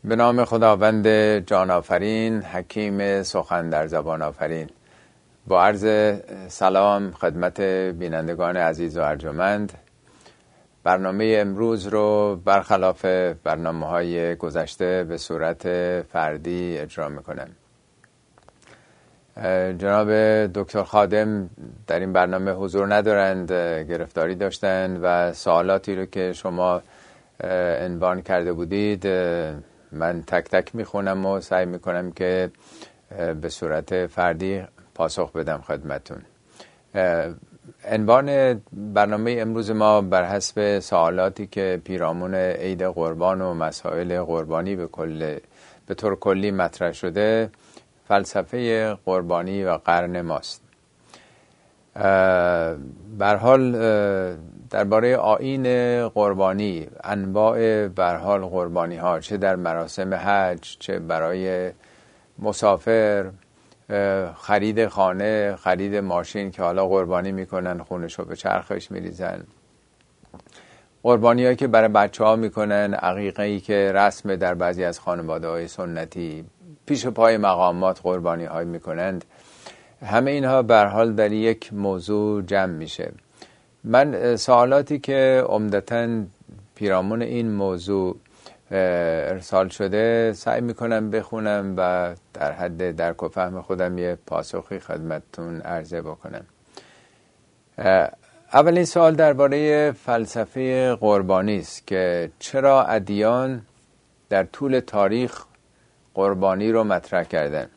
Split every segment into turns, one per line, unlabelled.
به نام خداوند جان آفرین، حکیم سخن در زبان آفرین. با عرض سلام خدمت بینندگان عزیز و ارجمند، برنامه امروز رو برخلاف برنامه‌های گذشته به صورت فردی اجرا میکنم. جناب دکتر خادم در این برنامه حضور ندارند، گرفتاری داشتند و سوالاتی رو که شما عنوان کرده بودید من تک تک میخونم و سعی میکنم که به صورت فردی پاسخ بدم خدمتون. عنوان برنامه امروز ما بر حسب سوالاتی که پیرامون عید قربان و مسائل قربانی به طور کلی مطرح شده، فلسفه قربانی و قرن ماست. به هر حال درباره آیین قربانی، انواع به هر حال قربانی ها، چه در مراسم حج، چه برای مسافر، خرید خانه، خرید ماشین که حالا قربانی میکنن، خونشو به چرخش میریزن، قربانی هایی که برای بچه ها میکنن، عقیقه‌ای که رسم در بعضی از خانواده های سنتی، پیش پای مقامات قربانی های میکنند، همه اینها به هر حال در یک موضوع جمع میشه. من سوالاتی که عمدتاً پیرامون این موضوع ارسال شده سعی میکنم بخونم و در حد درک و فهم خودم یه پاسخی خدمتتون عرضه بکنم. اولین سوال درباره فلسفه قربانی است که چرا ادیان در طول تاریخ قربانی رو مطرح کردن.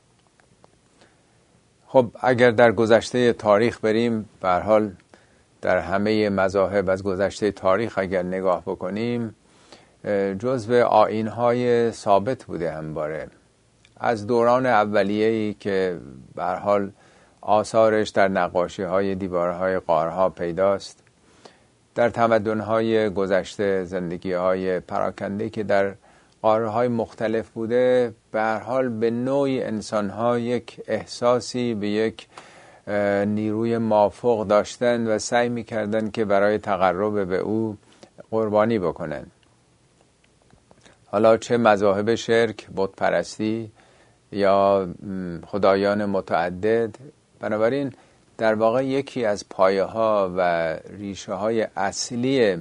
خب اگر در گذشته تاریخ بریم، به هر حال در همه مذاهب از گذشته تاریخ اگر نگاه بکنیم، جزو آیین‌های ثابت بوده همواره. از دوران اولیه‌ای که به هر حال آثارش در نقاشی‌های دیوارهای غارها پیداست، در تمدن‌های گذشته، زندگی‌های پراکنده که در قاره‌های مختلف بوده، به هر حال به نوعی انسان‌ها یک احساسی به یک نیروی مافوق داشتند و سعی می‌کردند که برای تقرب به او قربانی بکنند. حالا چه مذاهب شرک، بت پرستی یا خدایان متعدد، بنابراین در واقع یکی از پایه‌ها و ریشه‌های اصلی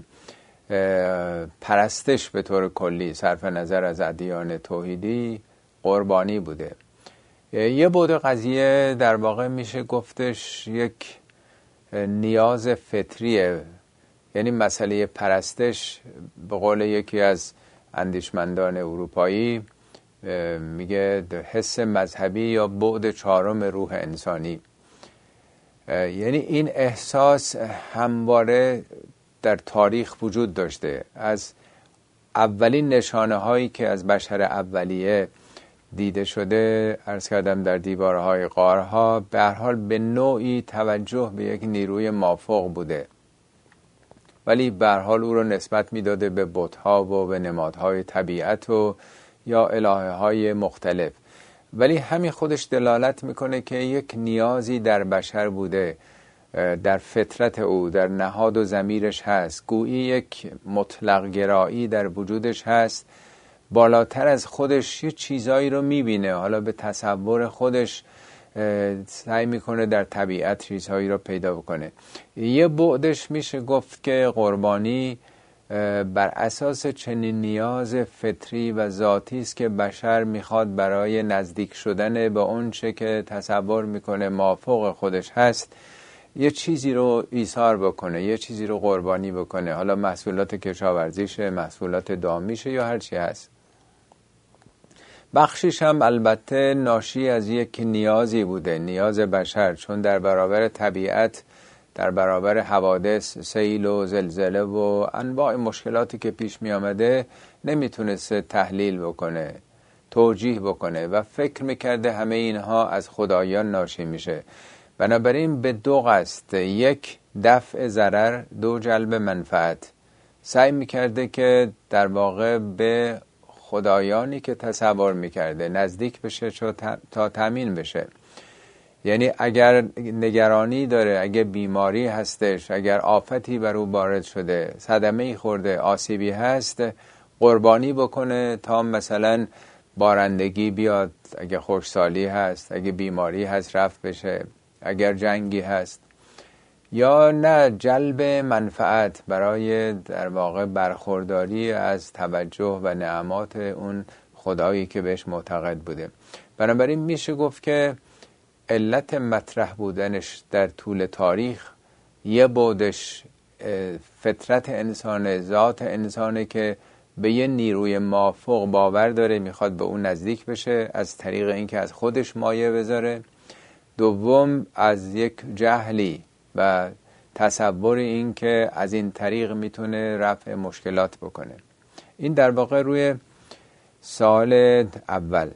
پرستش به طور کلی صرف نظر از ادیان توحیدی قربانی بوده. یه بعد قضیه در واقع میشه گفتش یک نیاز فطریه، یعنی مسئله پرستش به قول یکی از اندیشمندان اروپایی میگه حس مذهبی یا بعد چهارم روح انسانی. یعنی این احساس همواره در تاریخ وجود داشته. از اولین نشانه هایی که از بشر اولیه دیده شده، عرض کردم در دیوارهای غارها، به هر حال به نوعی توجه به یک نیروی مافوق بوده، ولی به هر حال او رو نسبت میداده به بت‌ها و به نمادهای طبیعت و یا الهه‌های مختلف. ولی همین خودش دلالت میکنه که یک نیازی در بشر بوده، در فطرت او، در نهاد و ضمیرش هست، گویی یک مطلق گرایی در وجودش هست، بالاتر از خودش یه چیزایی رو میبینه، حالا به تصور خودش سعی میکنه در طبیعت چیزهایی رو پیدا بکنه. یه بعدش میشه گفت که قربانی بر اساس چنین نیاز فطری و ذاتی است که بشر میخواد برای نزدیک شدن به اون چه که تصور میکنه مافوق خودش هست یه چیزی رو ایثار بکنه، یه چیزی رو قربانی بکنه، حالا محصولات کشاورزیشه، محصولات دامیشه یا هر چی هست. بخشش هم البته ناشی از یک نیازی بوده، نیاز بشر، چون در برابر طبیعت، در برابر حوادث، سیل و زلزله و انواع مشکلاتی که پیش می آمده نمیتونسته تحلیل بکنه، توجیه بکنه و فکر میکرده همه اینها از خدایان ناشی میشه. بنابراین به دو قصد، یک دفع ضرر، دو جلب منفعت، سعی میکرده که در واقع به خدایانی که تصور میکرده نزدیک بشه تا تامین بشه. یعنی اگر نگرانی داره، اگر بیماری هستش، اگر آفتی بر او وارد شده، صدمه‌ای خورده، آسیبی هست، قربانی بکنه تا مثلا بارندگی بیاد، اگه خشکسالی هست، اگه بیماری هست رفع بشه، اگر جنگی هست، یا نه جلب منفعت برای در واقع برخورداری از توجه و نعمات اون خدایی که بهش معتقد بوده. بنابراین میشه گفت که علت مطرح بودنش در طول تاریخ یه بودش فطرت انسان، ذات انسانه که به یه نیروی مافوق باور داره، میخواد به اون نزدیک بشه از طریق اینکه از خودش مایه بذاره. دوم از یک جهلی و تصور این که از این طریق میتونه رفع مشکلات بکنه. این در واقع روی سوال اول.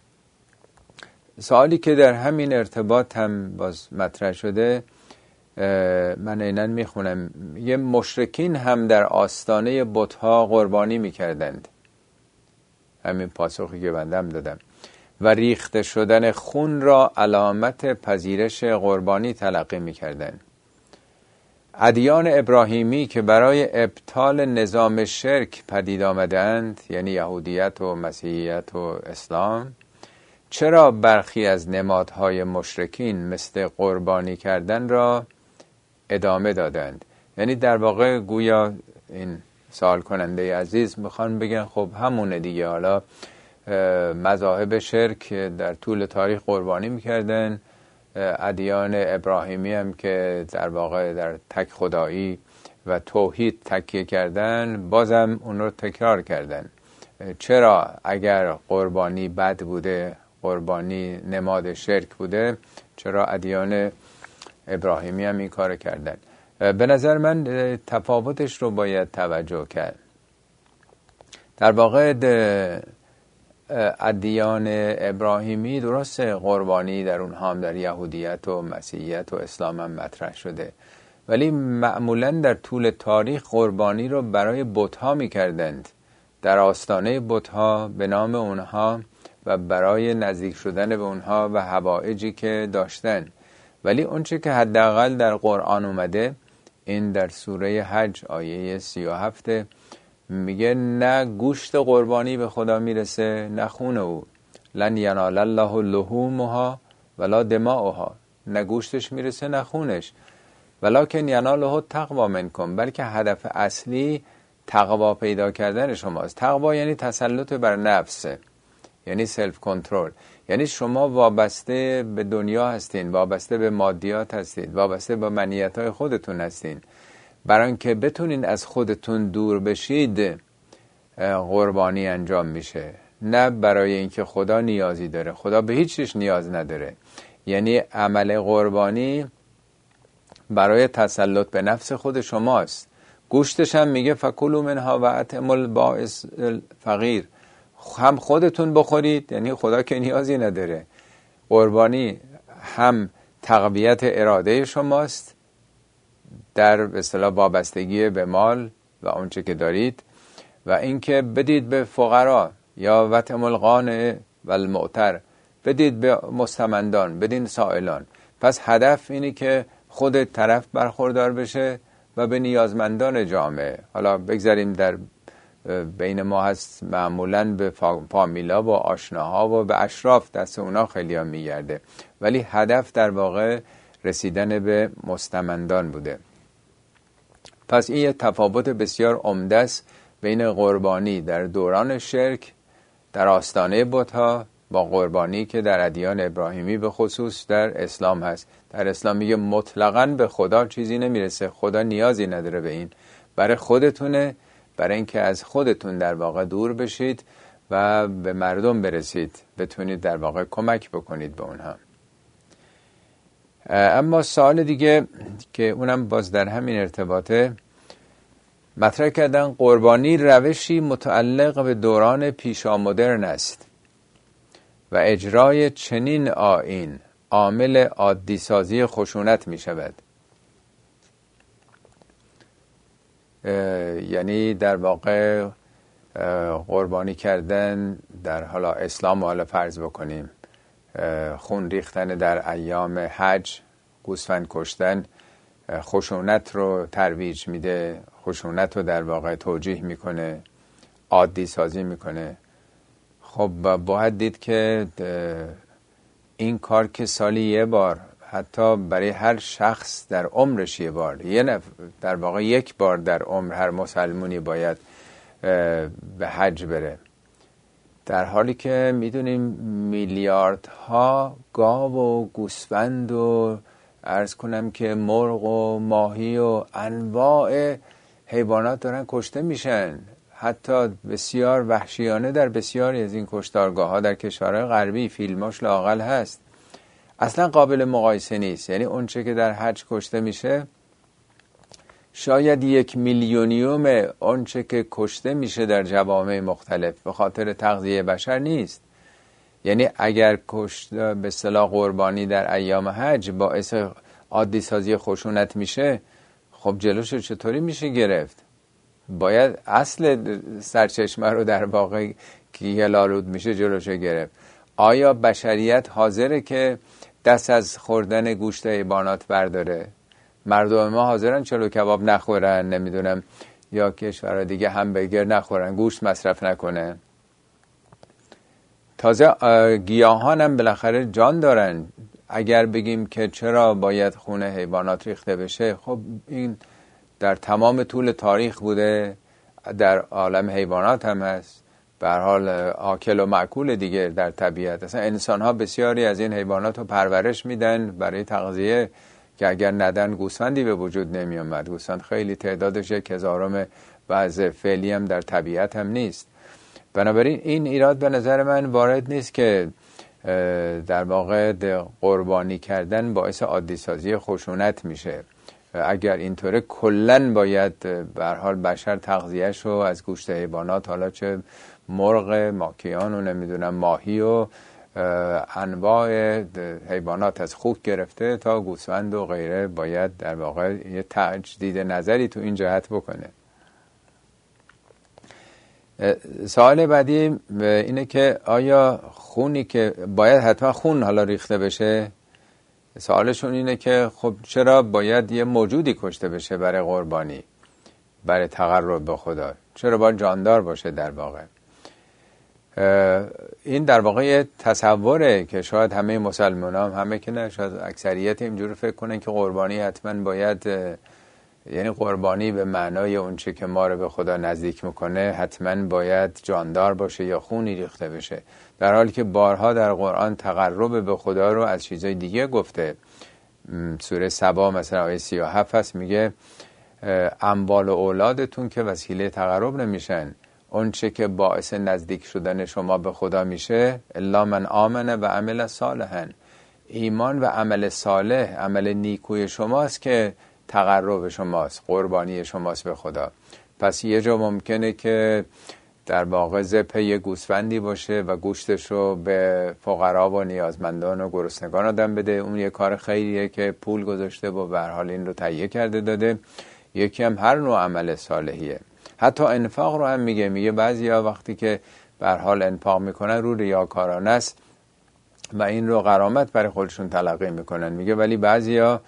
سوالی که در همین ارتباط هم باز مطرح شده، من اینن میخونم، یه مشرکین هم در آستانه بت‌ها قربانی میکردند، همین پاسخی که بندم دادم، و ریخته شدن خون را علامت پذیرش قربانی تلقی میکردند. ادیان ابراهیمی که برای ابطال نظام شرک پدید آمدند، یعنی یهودیت و مسیحیت و اسلام، چرا برخی از نمادهای مشرکین مثل قربانی کردن را ادامه دادند؟ یعنی در واقع گویا این سوال کننده عزیز میخوان بگن خب همونه دیگه، حالا مذاهب شرک در طول تاریخ قربانی میکردن، ادیان ابراهیمی هم که در واقع در تک خدایی و توحید تکیه کردن بازم اون رو تکرار کردن. چرا اگر قربانی بد بوده، قربانی نماد شرک بوده، چرا ادیان ابراهیمی هم این کار کردن؟ به نظر من تفاوتش رو باید توجه کرد. در واقع ادیان ابراهیمی درست قربانی در اونها هم در یهودیت و مسیحیت و اسلام هم مطرح شده، ولی معمولا در طول تاریخ قربانی رو برای بت‌ها می‌کردند، در آستانه بت‌ها به نام اونها و برای نزدیک شدن به اونها و حوائجی که داشتن. ولی اونچه که حداقل در قرآن اومده، این در سوره حج آیه 37 میگه نه گوشت قربانی به خدا میرسه نه خون او، لن ینال الله لحومها ولا دماؤها، نه گوشتش میرسه نه خونش، ولکن یناله التقوی منکم، بلکه هدف اصلی تقوا پیدا کردن شماست. تقوا یعنی تسلط بر نفس، یعنی سلف کنترل، یعنی شما وابسته به دنیا هستین، وابسته به مادیات هستین، وابسته به منیت‌های خودتون هستین. برای اینکه بتونین از خودتون دور بشید قربانی انجام میشه، نه برای اینکه خدا نیازی داره. خدا به هیچ چیز نیاز نداره. یعنی عمل قربانی برای تسلط به نفس خود شماست. گوشتش هم میگه فکلوا منها و اطعموا البائس الفقیر، هم خودتون بخورید، یعنی خدا که نیازی نداره. قربانی هم تقویت اراده شماست در به اصطلاح وابستگی به مال و اونچه که دارید، و اینکه بدید به فقرا، یا وطعموا القانع و المعتر، بدید به مستمندان، بدین سائلان. پس هدف اینه که خود طرف برخوردار بشه و به نیازمندان جامعه. حالا بگذاریم در بین ما هست معمولاً به فامیلا و آشناها و به اشراف، دست اونا خیلی ها میگرده، ولی هدف در واقع رسیدن به مستمندان بوده. پس این یه تفاوت بسیار عمده است بین قربانی در دوران شرک در آستانه بت‌ها با قربانی که در ادیان ابراهیمی به خصوص در اسلام هست. در اسلام میگه مطلقاً به خدا چیزی نمیرسه، خدا نیازی نداره به این، برای خودتونه، برای اینکه از خودتون در واقع دور بشید و به مردم برسید، بتونید در واقع کمک بکنید به اونها. اما سوال دیگه که اونم باز در همین ارتباطه مطرح کردن، قربانی روشی متعلق به دوران پیشا مدرن است و اجرای چنین آیین عامل عادی سازی خشونت می شود. یعنی در واقع قربانی کردن در حالا اسلام، حالا فرض بکنیم خون ریختن در ایام حج، گوسفند کشتن، خشونت رو ترویج میده، خشونت رو در واقع توجیه میکنه، عادی سازی میکنه. خب باید دید که این کار که سالی یه بار، حتی برای هر شخص در عمرش یه بار، در واقع یک بار در عمر هر مسلمونی باید به حج بره، در حالی که میدونیم میلیاردها گاو و گوسفند و عرض کنم که مرغ و ماهی و انواع حیوانات دارن کشته میشن، حتی بسیار وحشیانه در بسیاری از این کشتارگاه ها در کشورهای غربی فیلماش لااقل هست. اصلا قابل مقایسه نیست. یعنی اون چه که در حج کشته میشه شاید 1/1,000,000 اون چه که کشته میشه در جوامع مختلف به خاطر تغذیه بشر نیست. یعنی اگر به اصطلاح قربانی در ایام حج باعث عادی سازی خشونت میشه، خب جلوش چطوری میشه گرفت؟ باید اصل سرچشمه رو در واقع که هلالود میشه جلوش گرفت. آیا بشریت حاضره که دست از خوردن گوشت حیوانات برداره؟ مردم ما حاضرن چلو کباب نخورن، نمیدونم یا کشورها دیگه همبرگر نخورن، گوشت مصرف نکنه؟ تازه گیاهان هم بالاخره جان دارن. اگر بگیم که چرا باید خون حیوانات ریخته بشه، خب این در تمام طول تاریخ بوده، در عالم حیوانات هم هست، به هر حال آکل و مأکول دیگه در طبیعت. اصلا انسان ها بسیاری از این حیوانات رو پرورش میدن برای تغذیه که اگر ندن گوسفندی به وجود نمی آمد. گوسفند خیلی تعدادش 1/1000 و از فعلی هم در طبیعت هم نیست. بنابراین این ایراد به نظر من وارد نیست که در واقع قربانی کردن باعث عادی سازی خشونت میشه. اگر اینطوره کلن باید به هر حال بشر تغذیه‌اش رو از گوشت حیوانات، حالا چه مرغ، ماکیان و نمیدونم ماهی و انواع حیوانات از خوک گرفته تا گوسفند و غیره، باید در واقع یه تجدید نظری تو این جهت بکنه. سوال بعدی اینه که آیا خونی که باید حتما خون حالا ریخته بشه؟ سوالشون اینه که خب چرا باید یه موجودی کشته بشه برای قربانی، برای تقرب به خدا؟ چرا باید جاندار باشه؟ در واقع این در واقع یه تصوره که شاید همه مسلمان همه که نه، شاید اکثریت اینجوری فکر کنن که قربانی حتما باید، یعنی قربانی به معنای اون چه که ما رو به خدا نزدیک میکنه حتما باید جاندار باشه یا خونی ریخته بشه، در حالی که بارها در قرآن تقرب به خدا رو از چیزای دیگه گفته. سوره سبا مثلا آیه 37 هست، میگه اموال و اولادتون که وسیله تقرب نمیشن، اون چه که باعث نزدیک شدن شما به خدا میشه الا من آمن و عمل صالحا، ایمان و عمل صالح، عمل نیکوی شماست که تقرب شماست، قربانی شماست به خدا. پس یه جا ممکنه که در واقع ذبح یه گوسفندی باشه و گوشتش رو به فقرا و نیازمندان و گرسنگان آدم بده، اون یه کار خیریه که پول گذاشته و به هر حال این رو تهیه کرده داده. یکی هم هر نوع عمل صالحیه. حتی انفاق رو هم میگه بعضیا وقتی که به هر حال انفاق میکنن رو ریاکارانه است و این رو غرامت برای خودشون تلقی میکنن. میگه ولی بعضیا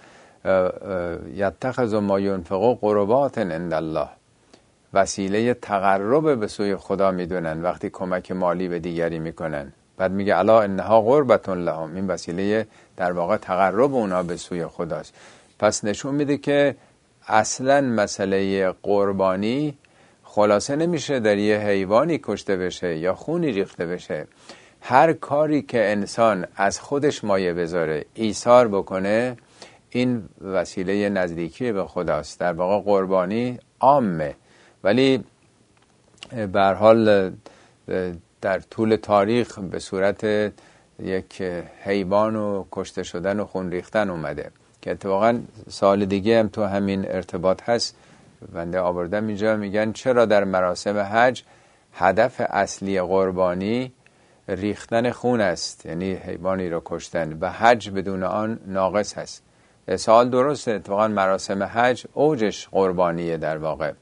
یتخذوا ما ينفقوا قربات عند الله، وسیله تقرب به سوی خدا میدونن وقتی کمک مالی به دیگری میکنن. بعد میگه الا انها قربة لهم، این وسیله در واقع تقرب اونا به سوی خداست. پس نشون میده که اصلا مسئله قربانی خلاصه نمیشه در یه حیوانی کشته بشه یا خونی ریخته بشه. هر کاری که انسان از خودش مایه بذاره، ایثار بکنه، این وسیله نزدیکی به خداست. در واقع قربانی عامه، ولی به هر حال در طول تاریخ به صورت یک حیوان و کشته شدن و خون ریختن اومده که اتفاقا سال دیگه هم تو همین ارتباط هست. بنده آوردم اینجا، میگن چرا در مراسم حج هدف اصلی قربانی ریختن خون است، یعنی حیوانی رو کشتن، و حج بدون آن ناقص هست. سوال درسته، اتفاقا مراسم حج اوجش قربانیه در واقع،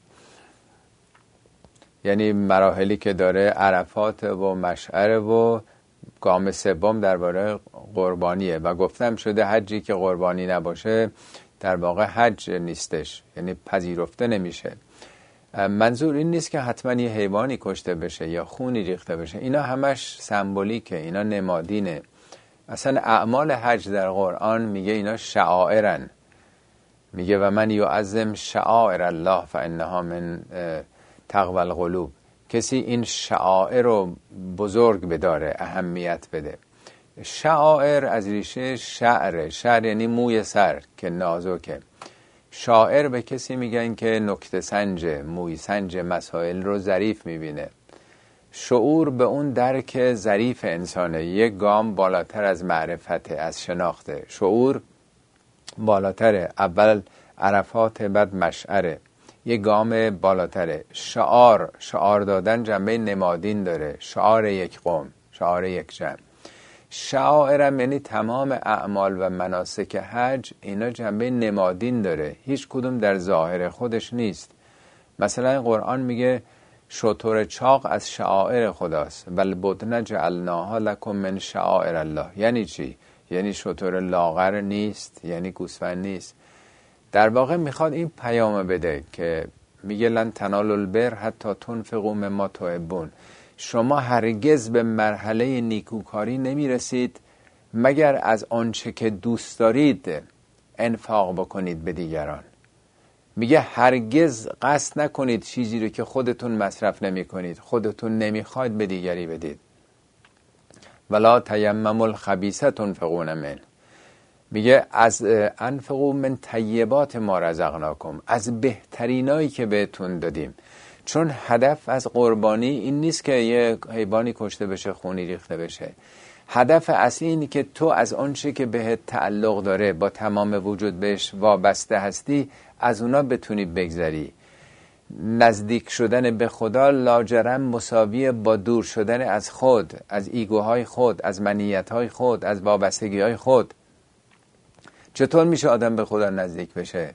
یعنی مراحلی که داره عرفات و مشعر و گام سوم درباره قربانیه و گفتم شده حجی که قربانی نباشه در واقع حج نیستش، یعنی پذیرفته نمیشه. منظور این نیست که حتما یه حیوانی کشته بشه یا خونی ریخته بشه، اینا همش سمبولیکه، اینا نمادینه. اصلا اعمال حج در قرآن میگه اینا شعائرن، میگه و من یعظم شعائر الله فانها من تقوی القلوب. کسی این شعائر رو بزرگ بداره، اهمیت بده. شعائر از ریشه شعر، شعر یعنی موی سر که نازکه. شاعر به کسی میگن که نکته سنج، موی سنج مسائل رو ظریف میبینه. شعور به اون درک ظریف انسانه، یک گام بالاتر از معرفت، از شناخته. شعور بالاتره، اول عرفات بعد مشعره، یک گام بالاتره. شعار دادن جنبه نمادین داره، شعار یک قوم، شعار یک جمع. شعائرم یعنی تمام اعمال و مناسک حج، اینا جنبه نمادین داره، هیچ کدوم در ظاهر خودش نیست. مثلا قرآن میگه شتر چاق از شعائر خداست، بل بدن جعلناها لکم من شعائر الله. یعنی چی؟ یعنی شتر لاغر نیست، یعنی گوسفند نیست. در واقع میخواد این پیام بده که میگه لن تنالوا البر حتی تنفقوا مما تحبون. شما هرگز به مرحله نیکوکاری نمیرسید مگر از آنچه که دوست دارید انفاق بکنید به دیگران. میگه هرگز قصد نکنید چیزی رو که خودتون مصرف نمی کنید، خودتون نمیخواید به دیگری بدید. ولا تیمموا الخبیث تنفقون منه. میگه از انفقوا من طیبات ما رزقناکم، از بهترینایی که بهتون دادیم. چون هدف از قربانی این نیست که یه حیوانی کشته بشه، خونی ریخته بشه. هدف اصلی اینه که تو از آنچه که بهت تعلق داره، با تمام وجود بهش وابسته هستی، از اونا بتونی بگذری. نزدیک شدن به خدا لاجرم مساوی با دور شدن از خود، از ایگوهای خود، از منیتهای خود، از وابستگیهای خود. چطور میشه آدم به خدا نزدیک بشه؟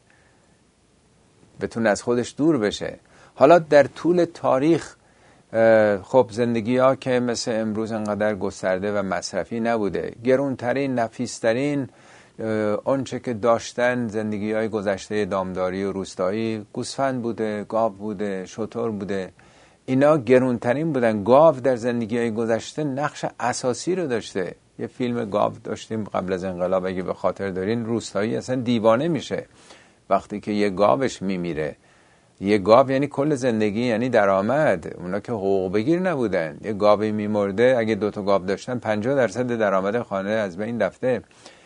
بتونه از خودش دور بشه. حالا در طول تاریخ خب زندگی ها که مثل امروز انقدر گسترده و مصرفی نبوده. گرونترین، نفیسترین آنچه که داشتن زندگی های گذشته دامداری و روستایی گوسفند بوده، گاو بوده، شتر بوده. اینا گرونترین بودن. گاو در زندگی های گذشته نقش اساسی رو داشته. یه فیلم گاو داشتیم قبل از انقلاب، اگه به خاطر دارین، روستایی اصلا دیوانه میشه وقتی که یه گاوش میمیره. یه گاو یعنی کل زندگی، یعنی درآمد. اونا که حقوق بگیر نبودن. یه گاوی میمرده، اگه 2 تا گاو داشتن 50% درآمد خانه از بین رفته.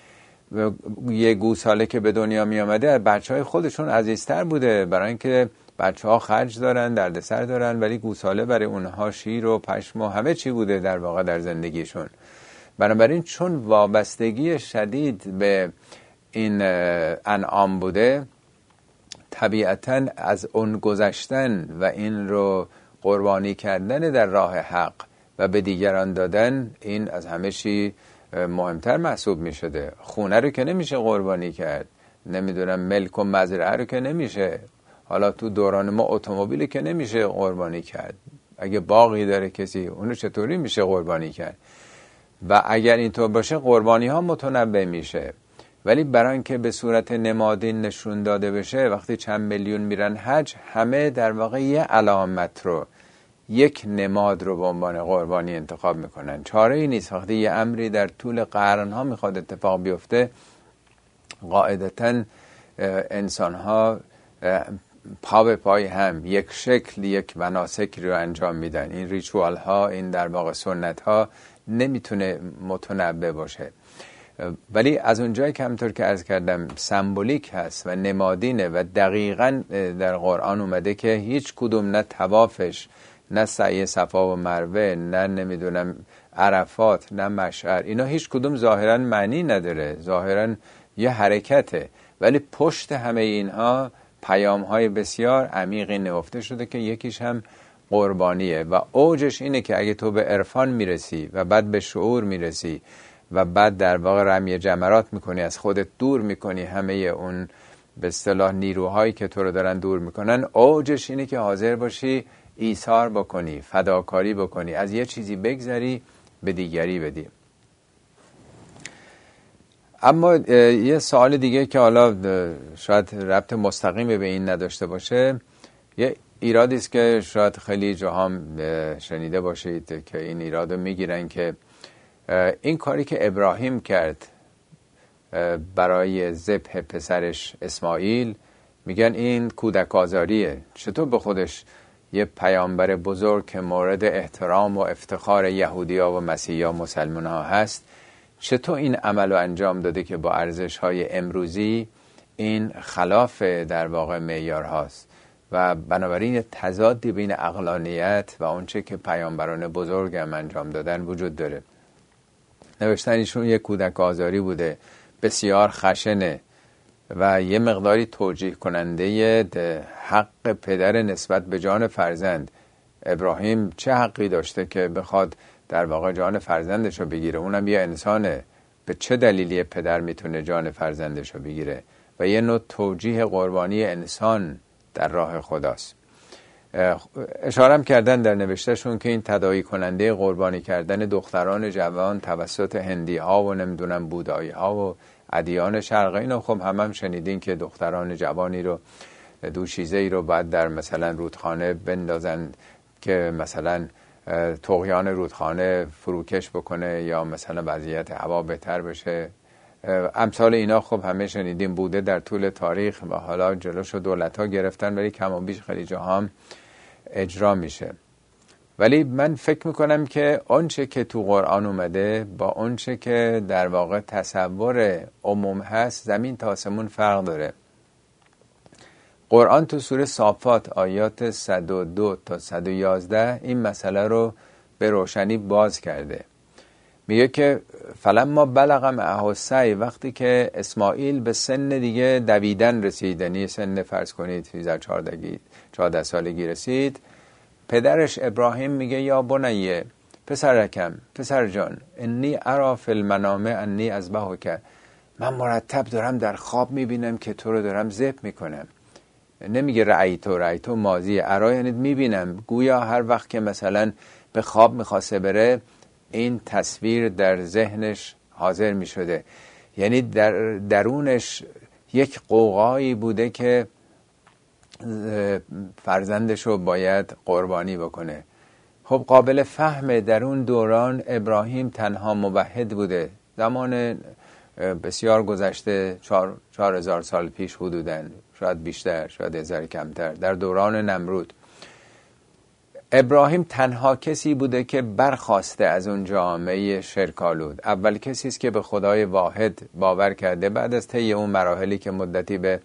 یه گوساله که به دنیا می آمده بچهای خودشون عزیزتر بوده، برای اینکه بچه‌ها خرج دارن، دردسر دارن، ولی گوساله برای اونها شیر و پشم و همه چی بوده در واقع در زندگیشون. بنابراین چون وابستگی شدید به این انعام بوده، طبیعتاً از اون گذشتن و این رو قربانی کردن در راه حق و به دیگران دادن، این از همه چی مهمتر محسوب می شده. خونه رو که نمیشه قربانی کرد، نمیدونم ملک و مزرعه رو که نمیشه، حالا تو دوران ما اتومبیل که نمیشه قربانی کرد. اگه باغی داره کسی، اونو چطوری میشه قربانی کرد؟ و اگر اینطور باشه قربانی ها متنوع میشه. ولی برای اینکه به صورت نمادین نشون داده بشه، وقتی چند میلیون میرن حج، همه در واقع یه علامت رو، یک نماد رو به عنوان قربانی انتخاب میکنن. چاره ای نیست. وقتی یه امری در طول قرنها میخواد اتفاق بیفته، قاعدتاً انسان ها پا به پای هم یک شکل، یک مناسک رو انجام میدن. این ریچوال ها، این در واقع سنت ها نمیتونه متنوع باشه. ولی از اونجایی که همطور که عرض کردم سمبولیک هست و نمادینه و دقیقاً در قرآن اومده که هیچ کدوم، نه طوافش، نه سعی صفا و مروه، نه نمیدونم عرفات، نه مشعر، اینا هیچ کدوم ظاهراً معنی نداره، ظاهراً یه حرکته، ولی پشت همه اینها پیام‌های بسیار عمیقی نهفته شده که یکیش هم قربانیه. و اوجش اینه که اگه تو به عرفان میرسی و بعد به شعور میرسی و بعد در واقع رمی جمرات میکنی، از خودت دور میکنی همه اون به اصطلاح نیروهایی که تو رو دارن دور میکنن، اوجش اینه که حاضر باشی ایثار بکنی، فداکاری بکنی، از یه چیزی بگذری به دیگری بدی. اما یه سوال دیگه که حالا شاید ربط مستقیمی به این نداشته باشه، یه ایرادی است که شاید خیلی جاها شنیده باشید که این ایرادو میگیرن که این کاری که ابراهیم کرد برای ذبح پسرش اسماعیل، میگن این کودک آزاریه. چطور به خودش یه پیامبر بزرگ که مورد احترام و افتخار یهودی‌ها و مسیحی‌ها و مسلمان‌ها هست، چطور این عمل رو انجام داده که با ارزش‌های امروزی این خلاف در واقع معیار هاست و بنابراین تضادی بین عقلانیت و اونچه که پیامبران بزرگ هم انجام دادن وجود داره. نوشتن ایشون یک کودک آزاری بوده، بسیار خشنه و یه مقداری توجیه کننده حق پدر نسبت به جان فرزند. ابراهیم چه حقی داشته که بخواد در واقع جان فرزندشو بگیره؟ اونم یه انسانه، به چه دلیلی پدر میتونه جان فرزندشو بگیره؟ و یه نوع توجیه قربانی انسان در راه خداست. اشارم کردن در نوشتهشون که این تداعی کننده قربانی کردن دختران جوان توسط هندی ها و نمیدونم بودایی ها و ادیان شرقی، اینو خب هم شنیدین که دختران جوانی رو، دوشیزه ای رو باید در مثلا رودخانه بندازن که مثلا طغیان رودخانه فروکش بکنه یا مثلا وضعیت هوا بهتر بشه. امثال اینا خب همه شنیدیم بوده در طول تاریخ و حالا جلوشو دولت ها گرفتن، ولی کم و بیش خیلی جاها هم اجرا میشه. ولی من فکر میکنم که آنچه که تو قرآن اومده با آنچه که در واقع تصور عموم هست زمین تا آسمون فرق داره. قرآن تو سوره صافات آیات 102 تا 111 این مسئله رو به روشنی باز کرده. میگه که فلما بلغ معه السعی، وقتی که اسماعیل به سن دیگه دویدن رسید، یعنی سن فرض کنید 14 سالگی رسید، پدرش ابراهیم میگه یا بنیه، پسرکم، پسر جان، انی ارا فی المنام انی اذبحک، من مرتب دارم در خواب میبینم که تو رو دارم ذبح میکنم. نمیگه رأیتو ماضی، ارا یعنی میبینم، گویا هر وقت که مثلا به خواب میخواسته بره این تصویر در ذهنش حاضر میشده، یعنی در درونش یک قوقایی بوده که فرزندشو باید قربانی بکنه. خب قابل فهمه در اون دوران ابراهیم تنها موحد بوده، زمان بسیار گذشته، 4000 سال پیش حدوداً، شاید بیشتر شاید 1000 کمتر، در دوران نمرود ابراهیم تنها کسی بوده که برخاسته از اون جامعه شرک‌آلود. اول کسی است که به خدای واحد باور کرده بعد از طی اون مراحلی که مدتی به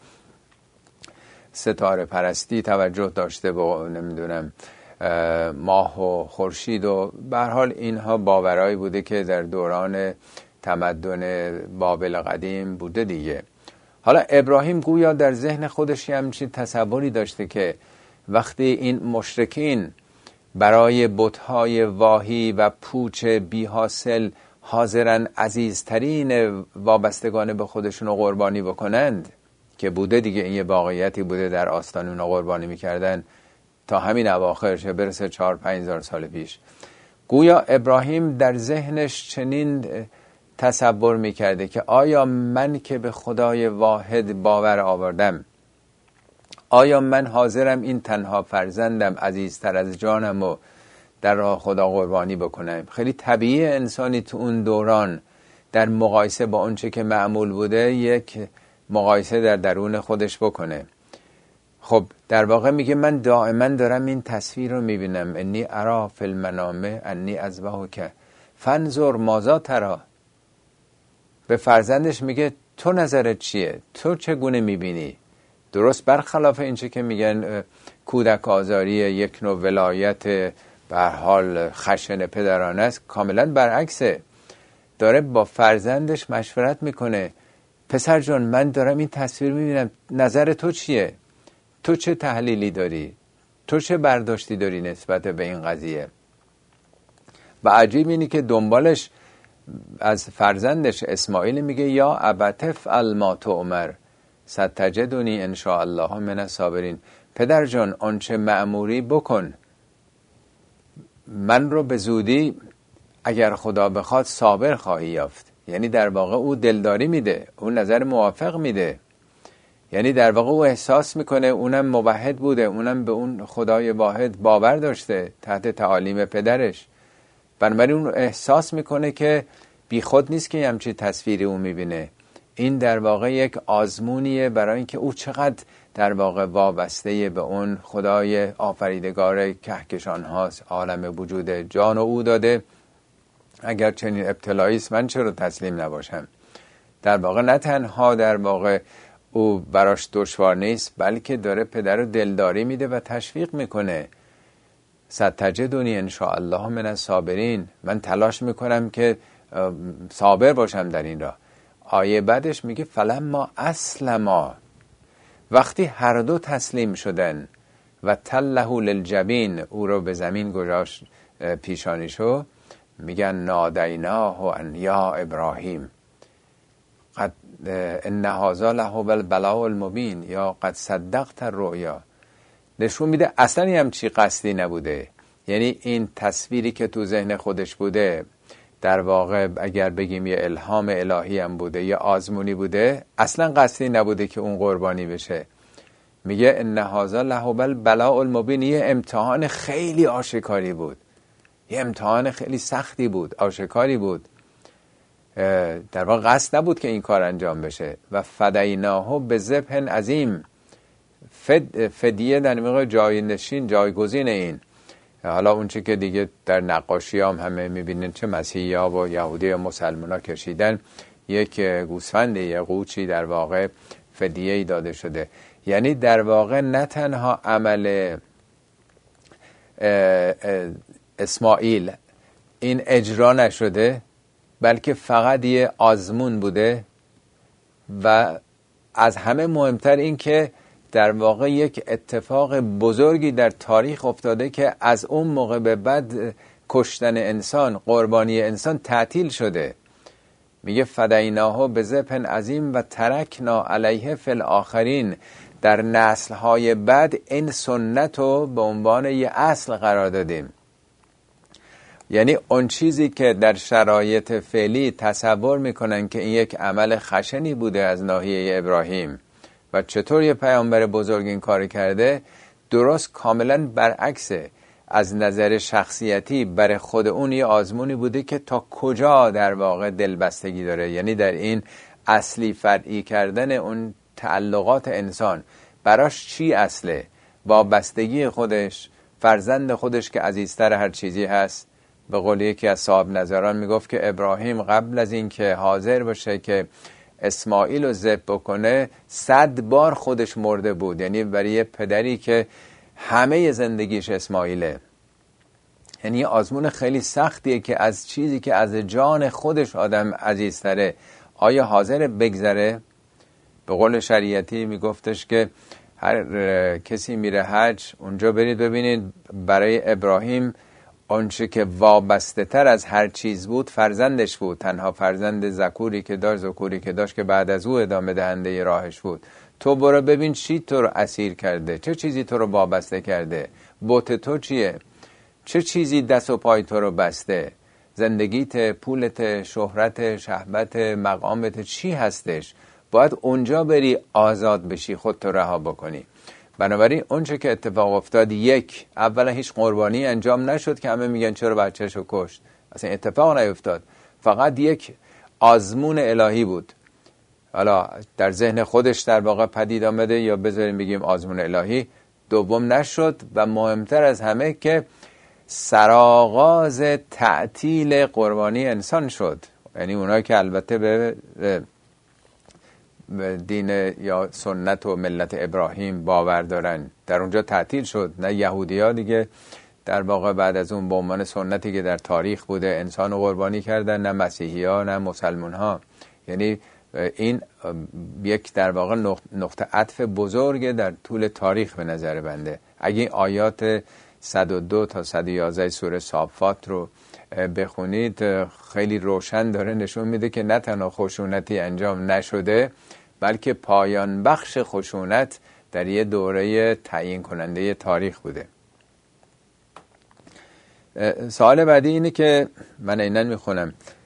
ستاره پرستی توجه داشته و نمیدونم ماه و خورشید و به هر حال اینها باورایی بوده که در دوران تمدن بابل قدیم بوده دیگه. حالا ابراهیم گویا در ذهن خودش همچین تصوری داشته که وقتی این مشرکین برای بت‌های واهی و پوچ بی حاصل حاضرن عزیزترین وابستگان به خودشون رو قربانی بکنند، که بوده دیگه، این یه واقعیتی بوده در آستان اونا قربانی میکردن تا همین اواخر چه برسه 4-5 هزار سال پیش. گویا ابراهیم در ذهنش چنین تصور میکرده که آیا من که به خدای واحد باور آوردم، آیا من حاضرم این تنها فرزندم عزیزتر از جانم و در راه خدا قربانی بکنم؟ خیلی طبیعی انسانی تو اون دوران در مقایسه با اون چه که معمول بوده یک مقایسه در درون خودش بکنه. خب در واقع میگه من دائما دارم این تصویر رو میبینم، انی ارا فی المنام انی اذبحک فانظر ماذا تری. به فرزندش میگه تو نظرت چیه؟ تو چگونه میبینی؟ درست برخلاف این چه که میگن کودک آزاری یک نوع ولایت به هر حال خشن پدرانه است، کاملا برعکسه. داره با فرزندش مشورت میکنه، پسر جان من دارم این تصویر میبینم، نظر تو چیه؟ تو چه تحلیلی داری؟ تو چه برداشتی داری نسبت به این قضیه؟ و عجیب اینی که دنبالش از فرزندش اسماعیل میگه یا ابت افعل ما تؤمر ستجدنی ان شاء الله من الصابرین. پدر جان آنچه مأموری بکن، من رو به زودی اگر خدا بخواد صابر خواهی یافت. یعنی در واقع او دلداری میده، او نظر موافق میده. یعنی در واقع او احساس میکنه اونم موحد بوده، اونم به اون خدای واحد باور داشته تحت تعالیم پدرش، بنابراین اون احساس میکنه که بی خود نیست که همچین تصویری اون میبینه. این در واقع یک آزمونیه برای اینکه او چقدر در واقع وابسته به اون خدای آفریدگار کهکشان هاست، عالم وجود جان او داده. اگر چنین ابتلایی است من چرا تسلیم نباشم؟ در واقع نه تنها در واقع او براش دشوار نیست، بلکه داره پدر رو دلداری میده و تشویق میکنه. ستجدنی ان شاء الله من الصابرین، من تلاش میکنم که صابر باشم در این راه. آیه بعدش میگه فلما اسلما، وقتی هر دو تسلیم شدن و تله للجبین، او رو به زمین گذاشت پیشانیشو، میگن نادیناه ان یا ابراهیم قد ان هذا له البلاء المبین، یا قد صدقت الرؤیا. نشون میده اصلا هم چی قصدی نبوده. یعنی این تصویری که تو ذهن خودش بوده در واقع اگر بگیم یه الهام الهی هم بوده، یه آزمونی بوده، اصلا قصدی نبوده که اون قربانی بشه. میگه ان هذا له البلاء المبین، یه امتحان خیلی آشکاری بود، یه امتحان خیلی سختی بود، آشکاری بود. در واقع قصد نبود که این کار انجام بشه. و فدیناه بذبح عظیم، فدیه در واقع جاینشین، جایگزین این. حالا اون چی که دیگه در نقاشی هم همه میبینین، چه مسیحی ها و یهودی و مسلمان ها کشیدن، یک گوسفند، یک قوچی در واقع فدیه‌ای داده شده. یعنی در واقع نه تنها عمل اسماعیل این اجرا نشده، بلکه فقط یه آزمون بوده. و از همه مهمتر این که در واقع یک اتفاق بزرگی در تاریخ افتاده که از اون موقع به بعد کشتن انسان، قربانی انسان تعطیل شده. میگه فدیناه بذبح عظیم و ترکنا علیه فی الاخرین، در نسل‌های بعد این سنت رو به عنوان یه اصل قرار دادیم. یعنی اون چیزی که در شرایط فعلی تصور میکنن که این یک عمل خشنی بوده از ناحیه ابراهیم و چطور یه پیامبر بزرگ این کار کرده، درست کاملا برعکسه. از نظر شخصیتی برای خود اون یه آزمونی بوده که تا کجا در واقع دلبستگی داره. یعنی در این اصلی فرعی کردن اون تعلقات انسان، براش چی اصله؟ وابستگی خودش، فرزند خودش که عزیزتر هر چیزی هست. به قول یکی از صاحب نظران میگفت که ابراهیم قبل از این که حاضر باشه که اسماعیل رو ذبح بکنه 100 بار خودش مرده بود. یعنی برای پدری که همه زندگیش اسماعیله، یعنی آزمون خیلی سختیه که از چیزی که از جان خودش آدم عزیزتره آیا حاضر بگذره؟ به قول شریعتی میگفتش که هر کسی میره حج، اونجا برید ببینید برای ابراهیم آنچه که وابسته تر از هر چیز بود فرزندش بود. تنها فرزند ذکوری که داشت که بعد از او ادامه دهنده راهش بود. تو برو ببین چی تو رو اسیر کرده، چه چیزی تو رو وابسته کرده، بت تو چیه، چه چیزی دست و پای تو رو بسته، زندگیت، پولت، شهرت، شهوت، مقامت چی هستش؟ باید اونجا بری آزاد بشی، خودت رها بکنی. بنابراین اونچه که اتفاق افتاد، یک، اولا هیچ قربانی انجام نشد که همه میگن چرا بچه‌شو کشت، اصلا اتفاق نیفتاد، فقط یک آزمون الهی بود. حالا در ذهن خودش در واقع پدید آمده، یا بذاریم بگیم آزمون الهی. دوم نشد و مهمتر از همه که سرآغاز تعطیل قربانی انسان شد. یعنی اونایی که البته به دین یا سنت و ملت ابراهیم باور دارن در اونجا تعطیل شد. نه یهودی ها دیگه در واقع بعد از اون به عنوان سنتی که در تاریخ بوده انسان رو قربانی کردن، نه مسیحی ها نه مسلمان ها. یعنی این یک در واقع نقطه عطف بزرگ در طول تاریخ به نظر بنده. اگه این آیات 102 تا 111 سوره صافات رو بخونید خیلی روشن داره نشون میده که نه تنها خشونتی انجام نشده، بلکه پایان بخش خشونت در یه دوره تعیین کننده تاریخ بوده. سوال بعدی اینه که من اینن میخونم،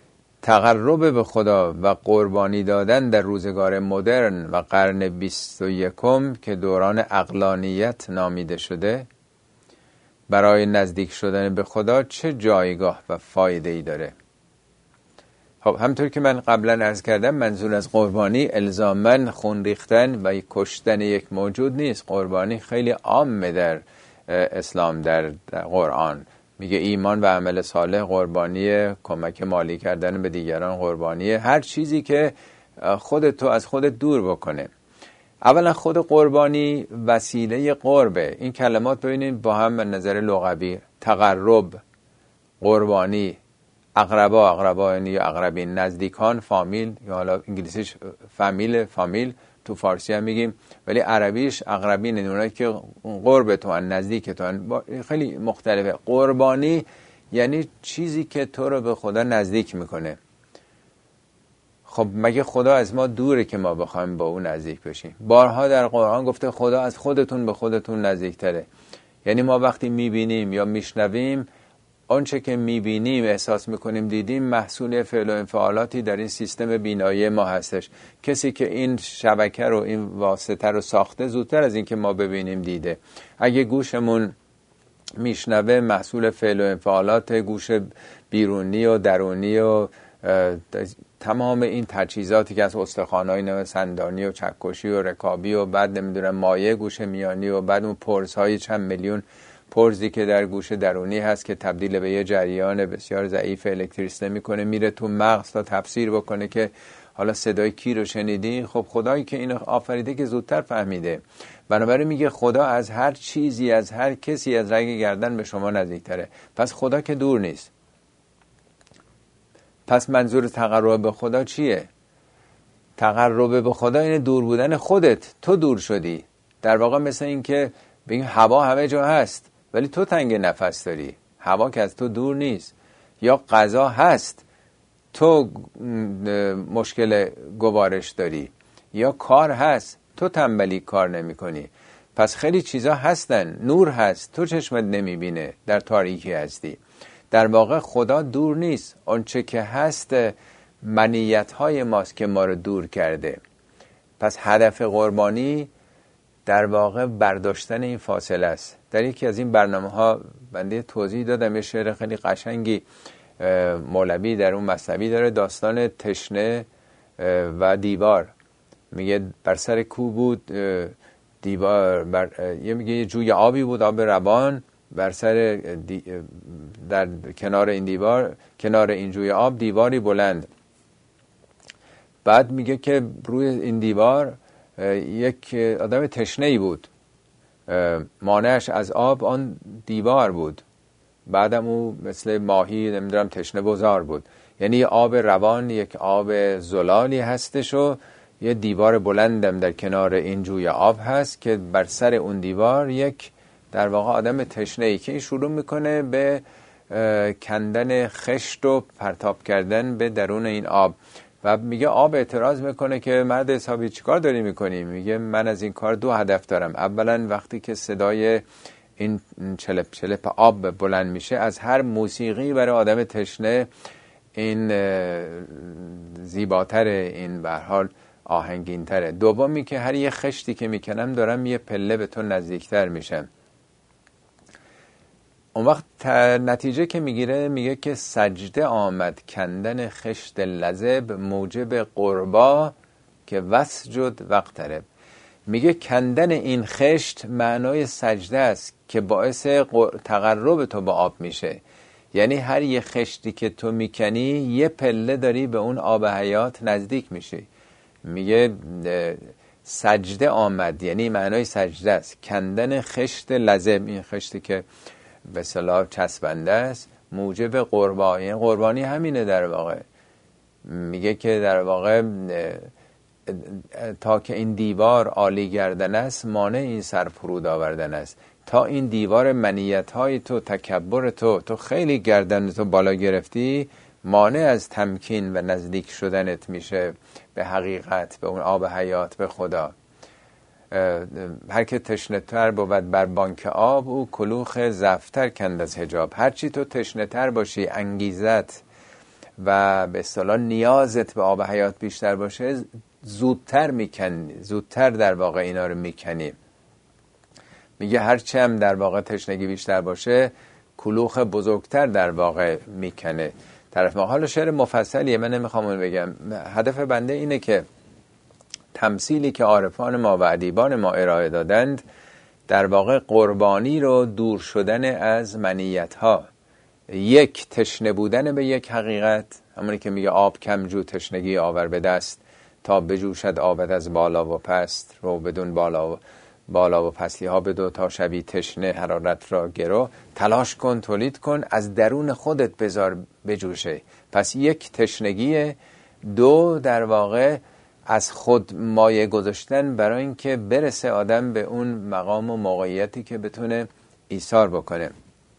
تقرب به خدا و قربانی دادن در روزگار مدرن و قرن 21 که دوران عقلانیت نامیده شده برای نزدیک شدن به خدا چه جایگاه و فایده ای داره؟ خب همطور که من قبلا عرض کردم، منظور از قربانی الزاماً خون ریختن و کشتن یک موجود نیست. قربانی خیلی عامه در اسلام، در قرآن میگه ایمان و عمل صالح قربانیه، کمک مالی کردن به دیگران قربانیه، هر چیزی که خودتو از خودت دور بکنه. اولا خود قربانی وسیله قربه. این کلمات ببینید با هم از نظر لغوی، تقرب، قربانی، اقربا یعنی اقربین، نزدیکان، فامیل، یا حالا انگلیسیش فامیل تو فارسی هم میگیم، ولی عربیش اقربین، اونایی که قرب تو ان، نزدیک تو ان، خیلی مختلفه. قربانی یعنی چیزی که تو رو به خدا نزدیک میکنه. خب مگه خدا از ما دوره که ما بخوایم با اون نزدیک بشیم؟ بارها در قرآن گفته خدا از خودتون به خودتون نزدیکتره. یعنی ما وقتی میبینیم یا میشنویم، آنچه که میبینیم، احساس میکنیم، دیدیم، محصول فعل و انفعالاتی در این سیستم بینایی ما هستش. کسی که این شبکه رو، این واسطه رو ساخته، زودتر از این که ما ببینیم دیده. اگه گوشمون میشنوه، محصول فعل و انفعالات گوش بیرونی و درونی و تمام این تجهیزاتی که از استخوان‌های نوسندانی و چکشی و رکابی و بعد نمیدونم مایع گوش میانی و بعد اون پرزهای چند میلیون پرزی که در گوش درونی هست که تبدیل به یه جریان بسیار ضعیف الکتریسته میکنه، میره تو مغز تا تفسیر بکنه که حالا صدای کی رو شنیدی. خب خدایی که اینو آفریده که زودتر فهمیده. بنابراین میگه خدا از هر چیزی، از هر کسی، از رگ گردن به شما نزدیکتره. پس خدا که دور نیست. پس منظور تقرب به خدا چیه؟ تقرب به خدا اینه دور بودن خودت. تو دور شدی. در واقع مثل این که بگیم هوا همه جا هست ولی تو تنگ نفس داری. هوا که از تو دور نیست. یا غذا هست، تو مشکل گوارش داری. یا کار هست، تو تنبلی کار نمی کنی. پس خیلی چیزا هستن. نور هست، تو چشمت نمی بینه، در تاریکی هستی. در واقع خدا دور نیست. آنچه که هست منیت‌های ماست که ما رو دور کرده. پس هدف قربانی در واقع برداشتن این فاصله است. در یکی از این برنامه‌ها بنده توضیح دادم، یه شعر خیلی قشنگی مولوی در اون مثنوی داره، داستان تشنه و دیوار. میگه بر سر کوه بود دیوار، میگه یه جوی آبی بود، آب روان، بر سر در کنار این دیوار، کنار این جوی آب دیواری بلند. بعد میگه که روی این دیوار یک آدم تشنه‌ای بود، مانعش از آب آن دیوار بود. بعدم او مثل ماهی نمیدونم تشنه گذار بود. یعنی آب روان، یک آب زلالی هستش و یه دیوار بلندم در کنار این جوی آب هست که بر سر اون دیوار یک در واقع آدم تشنه‌ای که شروع میکنه به کندن خشت و پرتاب کردن به درون این آب. و میگه آب اعتراض میکنه که مرد حسابی چیکار داری میکنی؟ میگه من از این کار دو هدف دارم. اولا وقتی که صدای این چلپ چلپ آب بلند میشه، از هر موسیقی برای آدم تشنه این زیباتره، این به هر حال آهنگین‌تره. دومی که هر یه خشتی که میکنم دارم یه پله به تو نزدیکتر میشم. اون وقت نتیجه که میگیره، میگه که سجده آمد کندن خشت لذب، موجب قربا که وسجد وقترب. میگه کندن این خشت معنای سجده است که باعث تقرب تو با آب میشه. یعنی هر یه خشتی که تو میکنی یه پله داری به اون آب حیات نزدیک میشی. میگه سجده آمد، یعنی معنای سجده است کندن خشت لذب، این خشتی که به اصطلاح چسبنده است، موجب قربانی. یعنی قربانی همینه در واقع. میگه که در واقع تا که این دیوار عالی گردن است، مانع این سر فرود آوردن است. تا این دیوار منیت های تو، تکبر تو خیلی گردن تو بالا گرفتی، مانع از تمکین و نزدیک شدنت میشه به حقیقت، به اون آب حیات، به خدا. هر که تشنه تر بود بر بانک آب، او کلوخ زفتر کند از حجاب. هرچی تو تشنه تر باشی، انگیزت و به اصطلاح نیازت به آب حیات بیشتر باشه زودتر میکنی، زودتر در واقع اینا رو میکنی. میگه هرچه هم در واقع تشنگی بیشتر باشه کلوخ بزرگتر در واقع میکنه طرف ما. حالا شعر مفصلیه من نمیخوام اون بگم، هدف بنده اینه که تمثیلی که عارفان ما و ادیبان ما ارائه دادند در واقع قربانی رو دور شدن از منیت ها، یک تشنه بودن به یک حقیقت، همونی که میگه آب کم جو تشنگی آور به دست تا بجوشد آبد از بالا و پست، رو بدون بالا و پسلی ها بدو تا شبی تشنه حرارت را گرو، تلاش کن تولید کن از درون خودت بذار بجوشه. پس یک تشنگی، دو در واقع از خود مایه گذاشتن برای اینکه برسه آدم به اون مقام و موقعیتی که بتونه ایثار بکنه.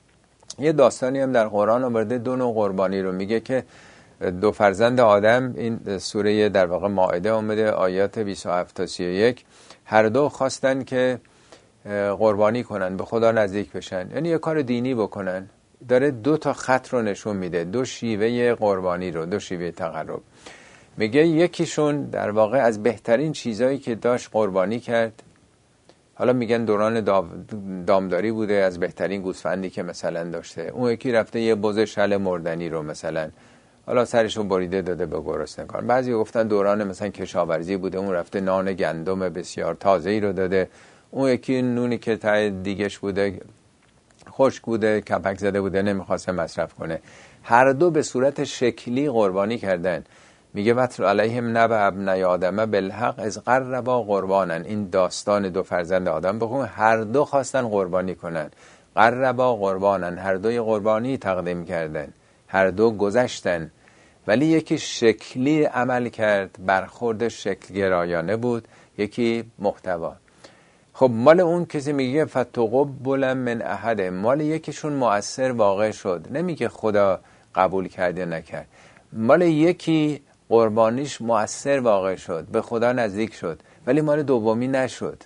یه داستانی هم در قرآن آورده دو نوع قربانی رو، میگه که دو فرزند آدم، این سوره در واقع مائده اومده آیات 27 تا 31، هر دو خواستن که قربانی کنن، به خدا نزدیک بشن، یعنی یه کار دینی بکنن. داره دو تا خط رو نشون میده، دو شیوه قربانی رو، دو شیوه تقرب. میگه یکیشون در واقع از بهترین چیزایی که داشت قربانی کرد، حالا میگن دوران دامداری بوده، از بهترین گوسفندی که مثلا داشته. اون یکی رفته یه بز شل مردنی رو مثلا حالا سرشو بریده داده به گرسنگان. بعضی گفتن دوران مثلا کشاورزی بوده، اون رفته نان گندم بسیار تازه‌ای رو داده. اون یکی نونی که ته دیگش بوده خشک بوده، کپک زده بوده، نمیخواسته مصرف کنه. هر دو به صورت شکلی قربانی کردن. میگه وَاتْلُ عَلَیْهِمْ نَبَأَ ابْنَیْ آدَمَ بِالْحَقِّ اذ قَرَّبَا قُرْبَانًا. این داستان دو فرزند آدم بخون، هر دو خواستن قربانی کنن. قربا قربانا، هر دوی قربانی تقدیم کردن، هر دو گذشتن، ولی یکی شکلی عمل کرد، برخورد شکل گرایانه بود، یکی محتوا. خب مال اون کسی میگه فتقبل من احد، مال یکیشون مؤثر واقع شد، نمیگه خدا قبول کرد یا نکرد. مال یکی قربانیش مؤثر واقع شد، به خدا نزدیک شد، ولی مال دومی نشد.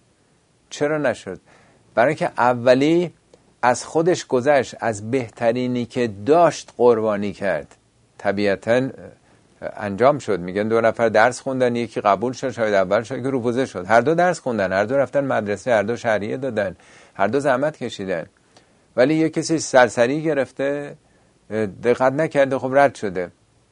چرا نشد؟ برای اینکه اولی از خودش گذشت، از بهترینی که داشت قربانی کرد. طبیعتاً انجام شد. میگن دو نفر درس خوندن، یکی قبول شد، شاید اول شد که رفوزه شد. هر دو درس خوندن، هر دو رفتن مدرسه، هر دو شهریه دادن، هر دو زحمت کشیدن، ولی یک کسی سرسری گرفته، دقت نکرده، خب رد شده.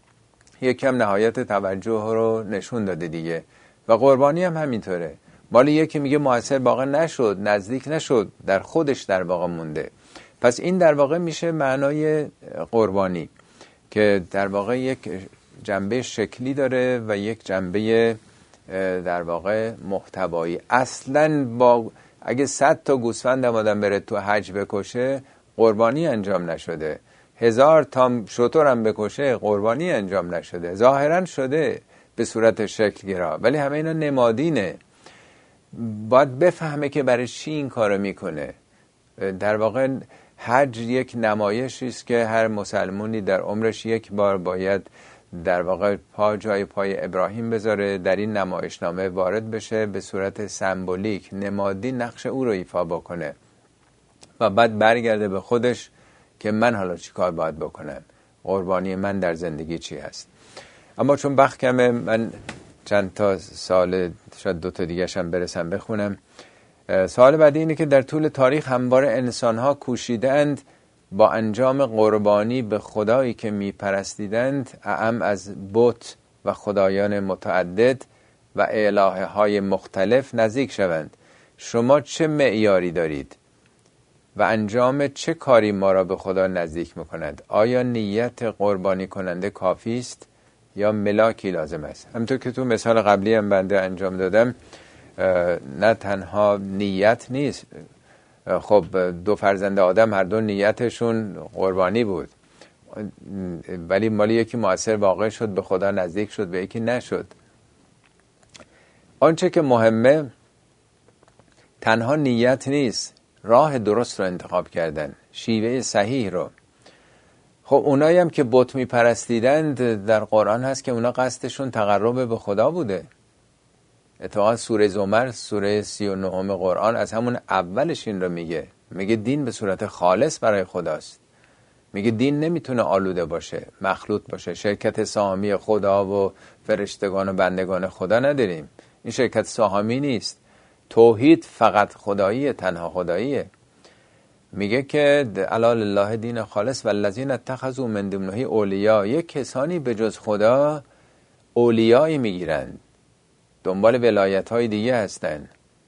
یکم نهایت توجه رو نشون داده دیگه. و قربانی هم همینطوره. مال یکی میگه موثر واقع نشد، نزدیک نشد، در خودش در واقع مونده. پس این در واقع میشه معنای قربانی که در واقع یک جنبه شکلی داره و یک جنبه در واقع محتوایی. اصلاً اگه 100 تا گوسفند آدم بره تو حج بکشه، قربانی انجام نشده. 1000 تا شتر هم بکشه، قربانی انجام نشده. ظاهراً شده به صورت شکل گرا، ولی همه اینا نمادینه. باید بفهمه که برای چی این کارو میکنه. در واقع حج یک نمایشی است که هر مسلمانی در عمرش یک بار باید در واقع جای پای ابراهیم بذاره، در این نمایشنامه وارد بشه، به صورت سمبولیک نمادی نقش او رو ایفا بکنه و بعد برگرده به خودش که من حالا چی کار باید بکنم، قربانی من در زندگی چی هست. اما چون وقت کمه، من چند تا سال، شاید 2 تا دیگه هم برسم بخونم. سوال بعدی اینه که در طول تاریخ همواره انسان‌ها کوشیدند با انجام قربانی به خدایی که میپرستیدند اعم از بت و خدایان متعدد و الهه‌های مختلف نزدیک شوند. شما چه معیاری دارید و انجام چه کاری ما را به خدا نزدیک میکند؟ آیا نیت قربانی کننده کافی است یا ملاکی لازم است؟ همونطور که تو مثال قبلی هم بنده انجام دادم، نه تنها نیت نیست. خب 2 فرزند آدم هر دو نیتشون قربانی بود، ولی مال یکی مؤثر واقع شد، به خدا نزدیک شد، به یکی نشد. آنچه که مهمه تنها نیت نیست، راه درست رو انتخاب کردن، شیوه صحیح رو. خب اونایی هم که بت میپرستیدند در قرآن هست که اونا قصدشون تقرب به خدا بوده. اتفاقا سوره زمر، سوره 39 قرآن، از همون اولش این رو میگه دین به صورت خالص برای خداست. میگه دین نمیتونه آلوده باشه، مخلوط باشه. شرکت سهامی خدا و فرشتگان و بندگان خدا نداریم، این شرکت سهامی نیست. توحید فقط خداییه، تنها خداییه. میگه که الا لله دین خالص والذین اتخذوا من دونه اولیاء، یک کسانی به جز خدا اولیایی میگیرن، دنبال ولایت های دیگه هستن،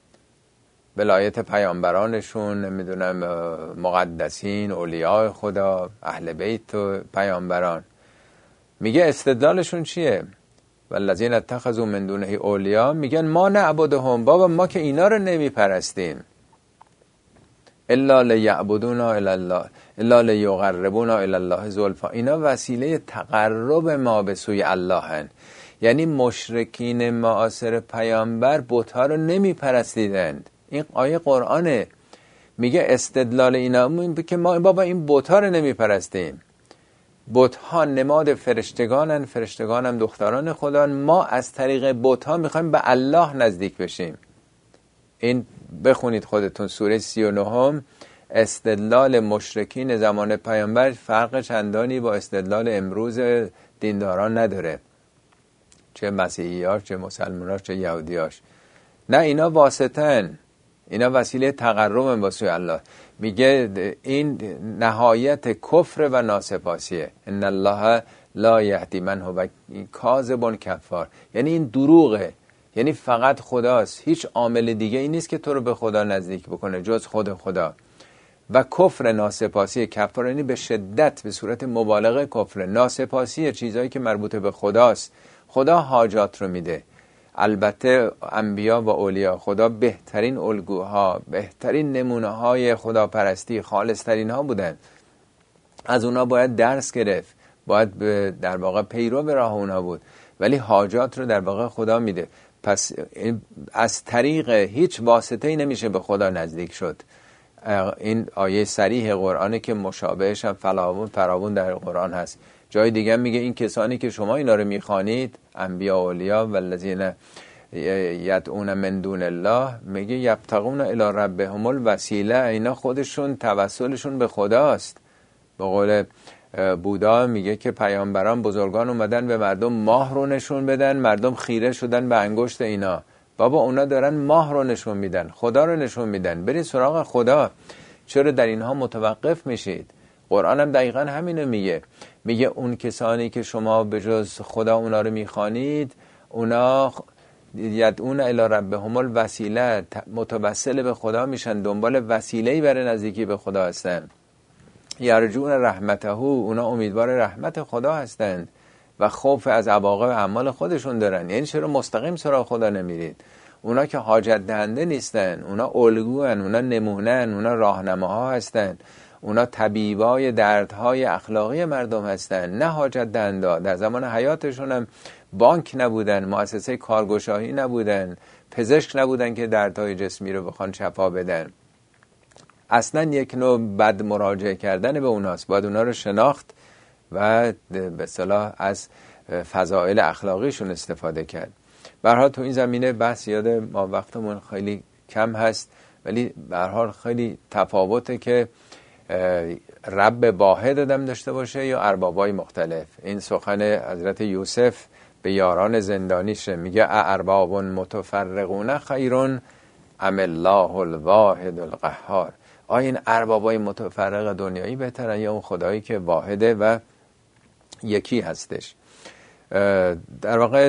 ولایت پیامبرانشون، نمیدونم مقدسین، اولیاء خدا، اهل بیت و پیامبران. میگه استدلالشون چیه؟ والذین اتخذوا من دونه اولیاء، میگن ما نعبدهم، بابا ما که اینا رو نمیپرستیم، الا لیعبدونا الی الله الا لیقربونا الی الله زلفا، اینا وسیله تقرب ما به سوی الله هن. یعنی مشرکین معاصر پیامبر بت‌ها رو نمیپرستیدند. این آیه قرآنه. میگه استدلال اینا که ما بابا این بت‌ها رو نمیپرستیم، بت‌ها نماد فرشتگانن، فرشتگان هم دختران خدا، ما از طریق بت‌ها میخوایم به الله نزدیک بشیم. این بخونید خودتون سوره 39، استدلال مشرکین زمان پیامبر فرق چندانی با استدلال امروز دینداران نداره، چه مسیحیاش، چه مسلماناش، چه یهودیاش. نه، اینا واسطن، اینا وسیله تقرب با سوی الله. میگه این نهایت کفر و ناسپاسیه. ان الله لا یهدی من هو کاذب کفار، یعنی این دروغه، یعنی فقط خداست، هیچ عامل دیگه ای نیست که تو رو به خدا نزدیک بکنه جز خود خدا. و کفر ناسپاسی، کفر یعنی به شدت، به صورت مبالغه کفر. ناسپاسی چیزایی که مربوط به خداست. خدا حاجات رو میده. البته انبیا و اولیاء خدا بهترین الگوها، بهترین نمونه های خداپرستی، خالصترین ها بودن. از اونا باید درس گرفت، باید در واقع پیرو به راه اونا بود، ولی حاجات رو در واقع خدا میده. پس از طریق هیچ واسطه‌ای نمیشه به خدا نزدیک شد. این آیه صریح قرآنه که مشابهش هم فراوون در قرآن هست. جای دیگه میگه این کسانی که شما اینا رو میخوانید، انبیا و اولیاء و الذین یدعون من دون الله، میگه یبتغون الی ربهم الوسیله، اینا خودشون توسلشون به خداست. به قول بودا میگه که پیامبران بزرگان اومدن به مردم ماه رو نشون بدن، مردم خیره شدن به انگشت اینا. بابا اونا دارن ماه رو نشون میدن، خدا رو نشون میدن، برید سراغ خدا. چرا در اینها متوقف میشید؟ قرآن هم دقیقا همینو میگه اون کسانی که شما به جز خدا اونا رو میخوانید، اونا یدعون الی ربهم الوسیله، متوسل به خدا میشن، دنبال وسیله‌ای برای نزدیکی به خدا هستن. یرجون رحمته، اونا امیدوار رحمت خدا هستند و خوف از عواقب اعمال خودشون دارن. یعنی چرا مستقیم سراغ خدا نمیرید؟ اونا که حاجت دهنده نیستن، اونا الگوان، اونا نمونن، اونا راهنماها هستن، اونا طبیبای دردهای اخلاقی مردم هستن، نه حاجت دهنده. در زمان حیاتشون هم بانک نبودن، مؤسسه کارگشایی نبودن، پزشک نبودن که دردهای جسمی رو بخوان شفا بدن. اصلا یک نوع بد مراجعه کردن به اوناست. باید اونا رو شناخت و به اصطلاح از فضائل اخلاقیشون استفاده کرد. به هر حال تو این زمینه بحث یاد ما، وقتمون خیلی کم هست، ولی به هر حال خیلی تفاوته که رب واحد آدم داشته باشه یا اربابای مختلف. این سخن حضرت یوسف به یاران زندانیشه، میگه ارباب متفرقون خیرون ام الله الواحد القهار. آیا این اربابای متفرق دنیایی بهترن یا اون خدایی که واحده و یکی هستش؟ در واقع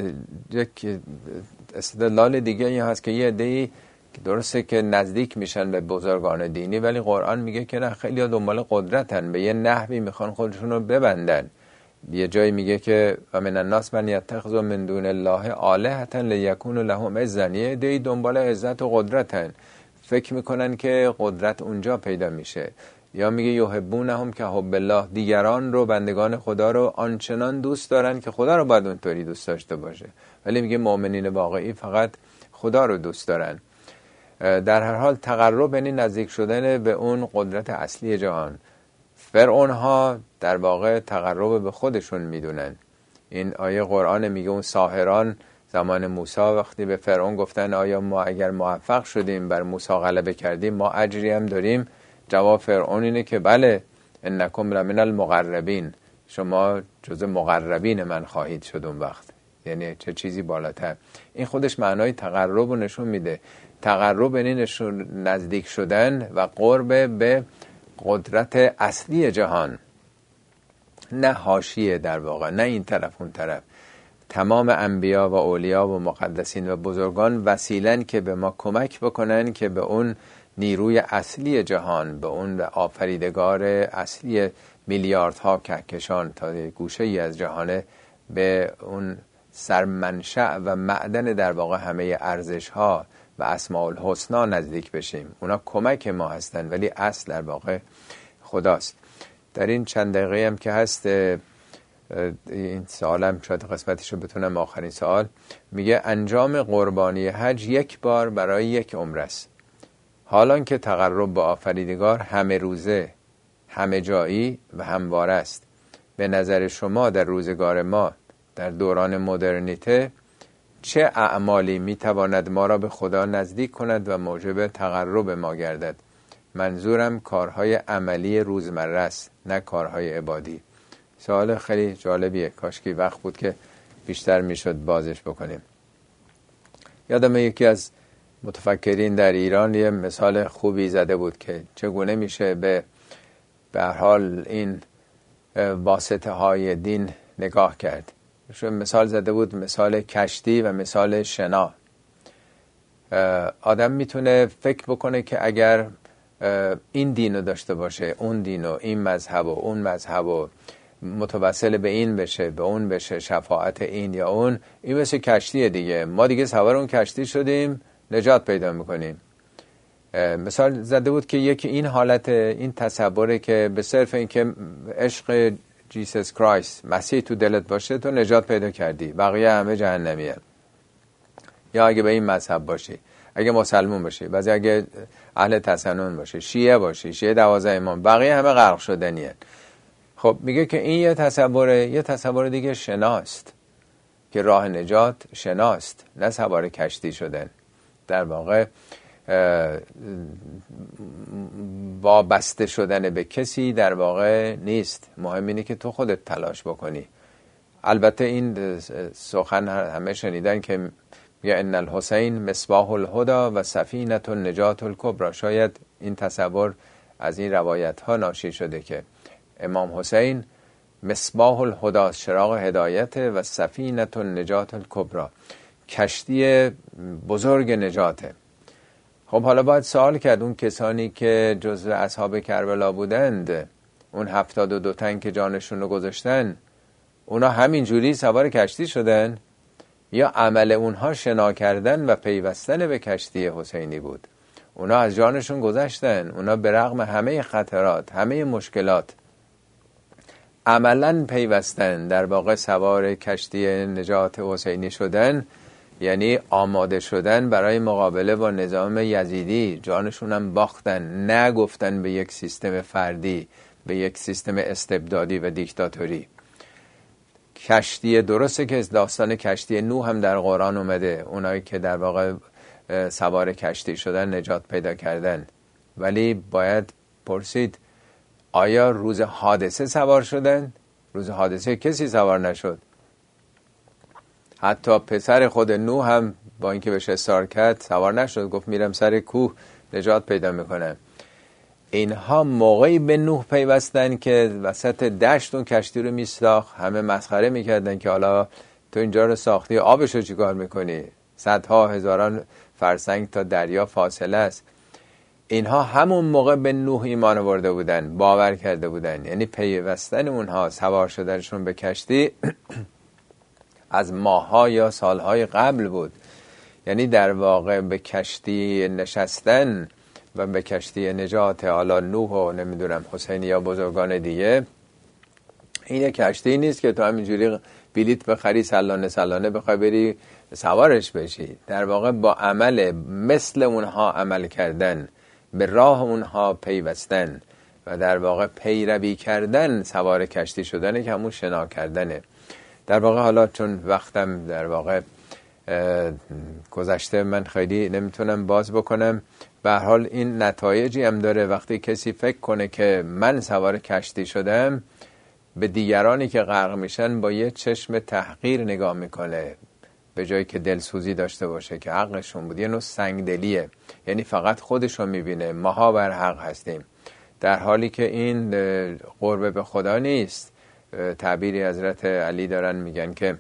یک استدلال دیگه این هست که یه عده‌ای درسته که نزدیک میشن به بزرگان دینی، ولی قرآن میگه که نه، خیلی ها دنبال قدرتن، به یه نحوی میخوان خودشون رو ببندن. یه جایی میگه که و من الناس من یتخذ من دون الله آلهة لیکون لهم عزا، یه عده‌ای دنبال عزت و قدرتن، فکر میکنن که قدرت اونجا پیدا میشه. یا میگه یحبونهم که حب الله، دیگران رو، بندگان خدا رو آنچنان دوست دارن که خدا رو باید اونطوری دوست داشته باشه. ولی میگه مؤمنین واقعی فقط خدا رو دوست دارن. در هر حال تقرب یعنی نزدیک شدن به اون قدرت اصلی جهان. فرعون ها در واقع تقرب به خودشون میدونن. این آیه قرآن میگه اون ساحران زمان موسی وقتی به فرعون گفتن آیا ما اگر موفق شدیم بر موسی غلبه کردیم ما اجری هم داریم، جواب فرعون اینه که بله، انکم لمن المقربین، شما جزء مقربین من خواهید شد اون وقت. یعنی چه چیزی بالاتر. این خودش معنای تقرب رو نشون میده. تقرب یعنی نزدیک شدن و قرب به قدرت اصلی جهان، نه حاشیه در واقع، نه این طرف اون طرف. تمام انبیا و اولیا و مقدسین و بزرگان وسیلن که به ما کمک بکنن که به اون نیروی اصلی جهان، به اون آفریدگار اصلی میلیاردها کهکشان تا گوشه ای از جهانه، به اون سرمنشأ و معدن در واقع همه ارزش ها و اسماء الحسنا نزدیک بشیم. اونا کمک ما هستن ولی اصل در واقع خداست. در این چند دقیقه هم که هست این سوالم شاید قسمتشو بتونم آخرین سوال، میگه انجام قربانی حج یک بار برای یک عمر است. حالان که تقرب به آفریدگار همه روزه، همه جایی و همواره است. به نظر شما در روزگار ما در دوران مدرنیته چه اعمالی میتواند ما را به خدا نزدیک کند و موجب تقرب ما گردد؟ منظورم کارهای عملی روزمره است، نه کارهای عبادی. سوال خیلی جالبیه، کاش که وقت بود که بیشتر میشد بازش بکنیم. یادم یکی از متفکرین در ایران یه مثال خوبی زده بود که چگونه میشه به هر حال این واسطه های دین نگاه کرد. مثال زده بود، مثال کشتی و مثال شنا. آدم میتونه فکر بکنه که اگر این دینو داشته باشه، اون دینو، این مذهب و اون مذهب و متوسل به این بشه، به اون بشه، شفاعت این یا اون، این مثل کشتیه دیگه، ما دیگه سوار اون کشتی شدیم، نجات پیدا میکنیم. مثال زده بود که یکی این حالت، این تصوره که به صرف این که عشق جیسس کرایست، مسیح تو دلت باشه تو نجات پیدا کردی، بقیه همه جهنمیه. یا اگه به این مذهب باشی، اگه مسلمون باشی، بعضی اگه اهل تسنن باشی، شیعه باشی، شیعه 12 امام، بقیه همه غرق شدنیه. خب میگه که این یه تصور دیگه شناست که راه نجات شناست، نه سوار کشتی شدن. در واقع وابسته شدن به کسی در واقع نیست، مهم اینه که تو خودت تلاش بکنی. البته این سخن همه شنیدن که میگه ان الحسین مصباح الهدى و سفینه النجات الکبری. شاید این تصور از این روایت ها ناشی شده که امام حسین مصباح الهدى، چراغ هدایت، و سفینه النجات الکبری، کشتی بزرگ نجاته. خب حالا باید سوال کرد اون کسانی که جزو اصحاب کربلا بودند، اون 72 تن که جانشون رو گذاشتن، اونا همین جوری سوار کشتی شدن یا عمل اونها شنا کردن و پیوستن به کشتی حسینی بود؟ اونا از جانشون گذشتن، اونا به رغم همه خطرات، همه مشکلات، عملاً پیوستن، در واقع سوار کشتی نجات حسینی شدن، یعنی آماده شدن برای مقابله با نظام یزیدی. جانشون هم باختن، نگفتن به یک سیستم فردی، به یک سیستم استبدادی و دیکتاتوری. کشتی درسته که داستان کشتی نوح هم در قرآن اومده، اونایی که در واقع سوار کشتی شدن نجات پیدا کردن، ولی باید پرسید آیا روز حادثه سوار شدن؟ روز حادثه کسی سوار نشد. حتی پسر خود نوح هم با اینکه بهش اصرار کرد سوار نشد، گفت میرم سر کوه نجات پیدا میکنم. اینها موقعی به نوح پیوستن که وسط دشت اون کشتی رو میساخت، همه مسخره میکردن که حالا تو اینجا رو ساختی، آبش رو چیکار میکنی؟ صدها هزاران فرسنگ تا دریا فاصله است. اینها همون موقع به نوح ایمان آورده بودن، باور کرده بودن. یعنی پیوستن اونها، سوار شدنشون به کشتی از ماه‌ها یا سالهای قبل بود. یعنی در واقع به کشتی نشستن و به کشتی نجات حالا نوح و نمیدونم حسین یا بزرگان دیگه، این یک کشتی نیست که تو همینجوری بلیت بخری سلانه بخوای بری سوارش بشی. در واقع با عمل مثل اونها عمل کردن، به راه اونها پیوستن و در واقع پیروی کردن، سوار کشتی شدنه که همون شنا کردنه. در واقع حالا چون وقتم در واقع گذشته، من خیلی نمیتونم باز بکنم، به هر حال این نتایجی هم داره. وقتی کسی فکر کنه که من سوار کشتی شدم، به دیگرانی که غرق میشن با یه چشم تحقیر نگاه میکنه، به جایی که دلسوزی داشته باشه که حقشون بود. یه نوع سنگدلیه، یعنی فقط خودشو میبینه، ماها بر حق هستیم، در حالی که این قرب به خدا نیست. تعبیری حضرت علی دارن میگن که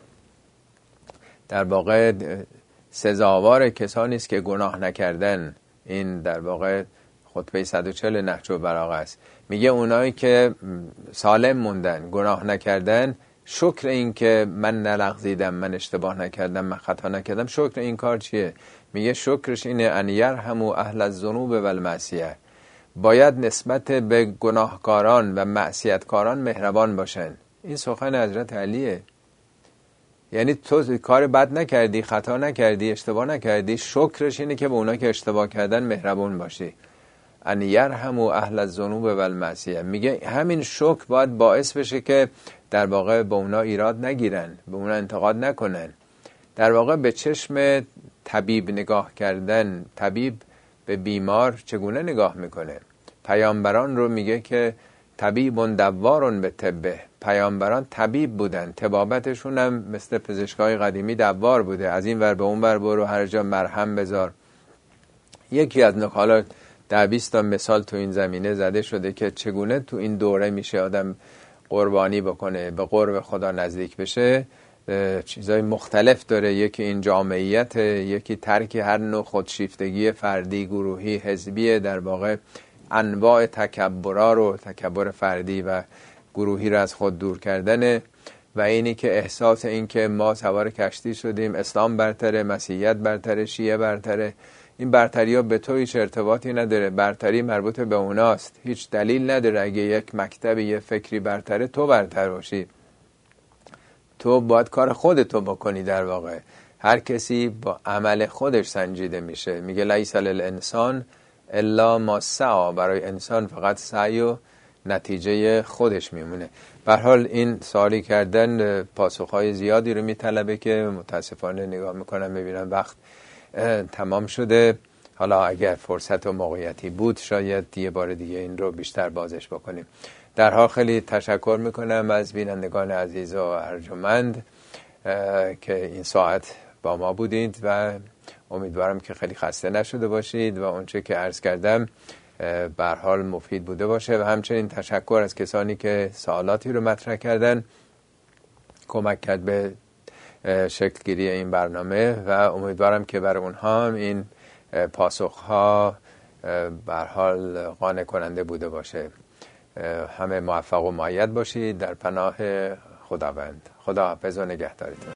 در واقع سزاوار کسانی است که گناه نکردن. این در واقع خطبه 140 نهج البلاغه است. میگه اونایی که سالم موندن، گناه نکردن، شکر این که من نلغزیدم، من اشتباه نکردم، من خطا نکردم، شکر این کار چیه؟ میگه شکرش اینه ان یرحموا اهل الذنوب و المعصیه، باید نسبت به گناهکاران و معصیتکاران مهربان باشن. این سخن حضرت علیه. یعنی تو کار بد نکردی، خطا نکردی، اشتباه نکردی، شکرش اینه که به اونا که اشتباه کردن مهربان باشی. ان یرحموا اهل الذنوب و المعصیه، میگه همین شکر باید باعث بشه که در واقع به اونا ایراد نگیرن، به اونا انتقاد نکنن. در واقع به چشم طبیب نگاه کردن، طبیب به بیمار چگونه نگاه میکنه؟ پیامبران رو میگه که طبیب دوار به طبه، پیامبران طبیب بودن، طبابتشون هم مثل پزشکای قدیمی دوار بوده، از این ور به اون ور برو، هر جا مرهم بذار. یکی از نکالات 10-20 تا مثال تو این زمینه زده شده که چگونه تو این دوره میشه آدم قربانی بکنه، به قرب خدا نزدیک بشه. چیزای مختلف داره، یکی این جامعیت، یکی ترک هر نوع خودشیفتگی فردی، گروهی، حزبی، در واقع انواع تکبرا رو، تکبر فردی و گروهی رو از خود دور کردنه، و اینی که احساس این که ما سوار کشتی شدیم، اسلام برتره، مسیحیت برتره، شیعه برتره. این برتری ها به تو هیچ ارتباطی نداره، برتری مربوط به اوناست. هیچ دلیل نداره اگه یک مکتب یه فکری برتره تو برتر باشی. تو باید کار خودتو بکنی. در واقع هر کسی با عمل خودش سنجیده میشه. میگه لیس للانسان الا ما سعی، برای انسان فقط سعی و نتیجه خودش میمونه. به هر حال این سوالی کردن پاسخهای زیادی رو میطلبه که متاسفانه نگاه میکنم ببینم وقت تمام شده. حالا اگر فرصت و موقعیتی بود شاید یه بار دیگه این رو بیشتر بازش بکنیم. در حال خیلی تشکر میکنم از بینندگان عزیز و ارجمند که این ساعت با ما بودید و امیدوارم که خیلی خسته نشده باشید و اونچه که عرض کردم به هر حال مفید بوده باشه. و همچنین تشکر از کسانی که سوالاتی رو مطرح کردن، کمک کرد به شکل گیری این برنامه و امیدوارم که برای اونها هم این پاسخها به هر حال قانع کننده بوده باشه. همه موفق و مؤید باشید در پناه خداوند. خدا حافظ و نگهدارتون.